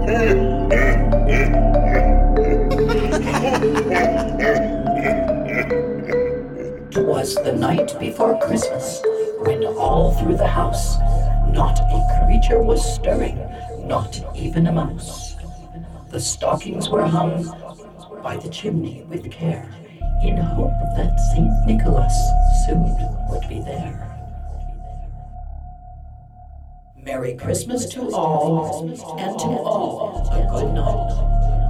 'Twas the night before Christmas, when all through the house not a creature was stirring, not even a mouse. The stockings were hung by the chimney with care, in hope that St. Nicholas soon would be there. Merry Christmas to all, and to all a good night.